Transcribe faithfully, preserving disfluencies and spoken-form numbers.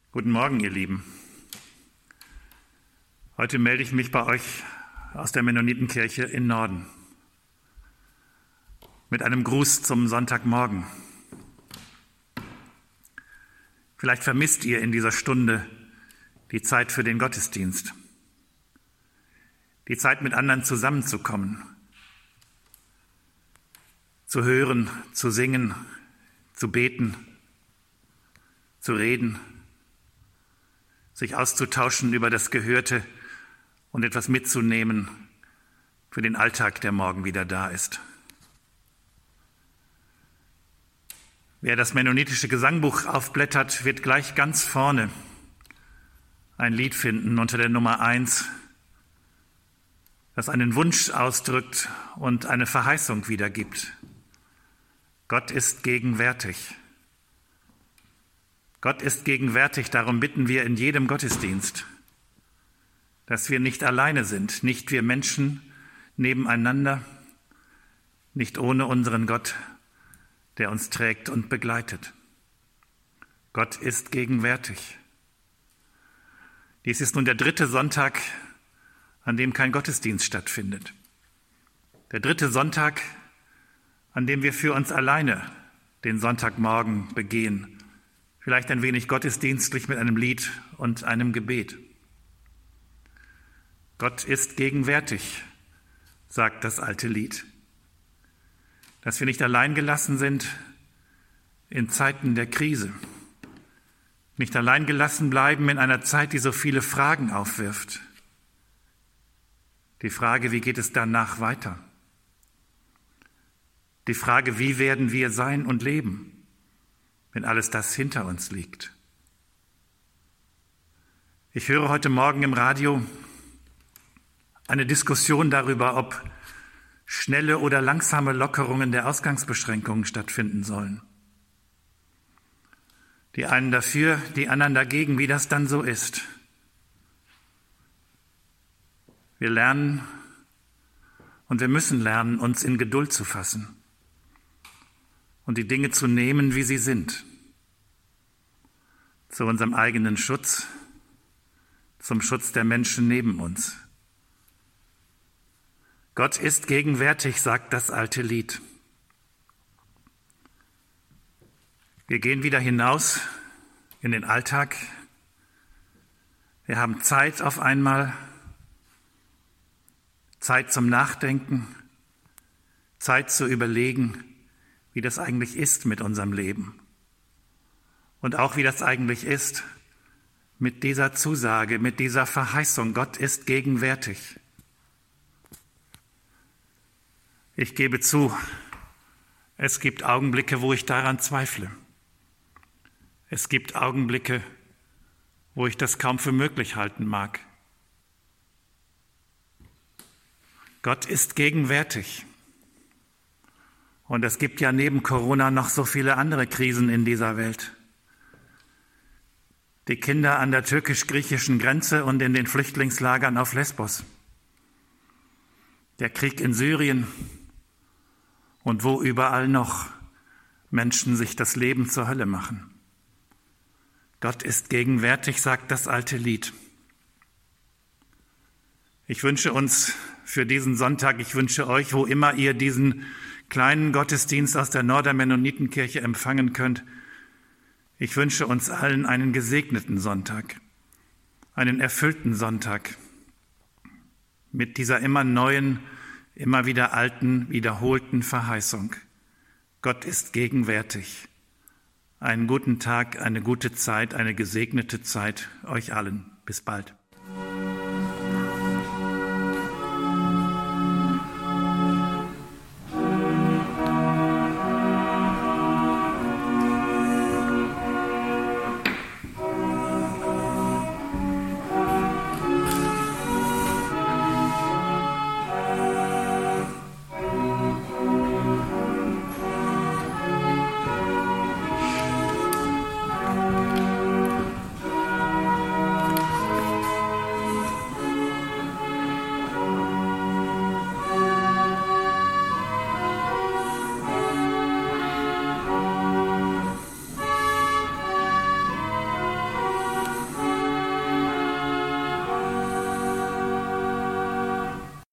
Guten Morgen, ihr Lieben. Heute melde ich mich bei euch aus der Mennonitenkirche in Norden mit einem Gruß zum Sonntagmorgen. Vielleicht vermisst ihr in dieser Stunde die Zeit für den Gottesdienst, die Zeit mit anderen zusammenzukommen, zu hören, zu singen, zu beten, zu reden, sich auszutauschen über das Gehörte und etwas mitzunehmen für den Alltag, der morgen wieder da ist. Wer das mennonitische Gesangbuch aufblättert, wird gleich ganz vorne ein Lied finden unter der Nummer eins, das einen Wunsch ausdrückt und eine Verheißung wiedergibt. Gott ist gegenwärtig. Gott ist gegenwärtig, darum bitten wir in jedem Gottesdienst, dass wir nicht alleine sind, nicht wir Menschen nebeneinander, nicht ohne unseren Gott, der uns trägt und begleitet. Gott ist gegenwärtig. Dies ist nun der dritte Sonntag, an dem kein Gottesdienst stattfindet. Der dritte Sonntag, an dem wir für uns alleine den Sonntagmorgen begehen, vielleicht ein wenig gottesdienstlich mit einem Lied und einem Gebet. Gott ist gegenwärtig, sagt das alte Lied. Dass wir nicht allein gelassen sind in Zeiten der Krise, nicht allein gelassen bleiben in einer Zeit, die so viele Fragen aufwirft. Die Frage, wie geht es danach weiter? Die Frage, wie werden wir sein und leben, wenn alles das hinter uns liegt? Ich höre heute Morgen im Radio eine Diskussion darüber, ob schnelle oder langsame Lockerungen der Ausgangsbeschränkungen stattfinden sollen. Die einen dafür, die anderen dagegen, wie das dann so ist. Wir lernen und wir müssen lernen, uns in Geduld zu fassen und die Dinge zu nehmen, wie sie sind, zu unserem eigenen Schutz, zum Schutz der Menschen neben uns. Gott ist gegenwärtig, sagt das alte Lied. Wir gehen wieder hinaus in den Alltag. Wir haben Zeit auf einmal, Zeit zum Nachdenken, Zeit zu überlegen, wie das eigentlich ist mit unserem Leben und auch wie das eigentlich ist mit dieser Zusage, mit dieser Verheißung, Gott ist gegenwärtig. Ich gebe zu, es gibt Augenblicke, wo ich daran zweifle. Es gibt Augenblicke, wo ich das kaum für möglich halten mag. Gott ist gegenwärtig. Und es gibt ja neben Corona noch so viele andere Krisen in dieser Welt. Die Kinder an der türkisch-griechischen Grenze und in den Flüchtlingslagern auf Lesbos. Der Krieg in Syrien und wo überall noch Menschen sich das Leben zur Hölle machen. Gott ist gegenwärtig, sagt das alte Lied. Ich wünsche uns für diesen Sonntag, ich wünsche euch, wo immer ihr diesen kleinen Gottesdienst aus der Norder Mennonitenkirche empfangen könnt, ich wünsche uns allen einen gesegneten Sonntag, einen erfüllten Sonntag mit dieser immer neuen, immer wieder alten, wiederholten Verheißung. Gott ist gegenwärtig. Einen guten Tag, eine gute Zeit, eine gesegnete Zeit euch allen. Bis bald.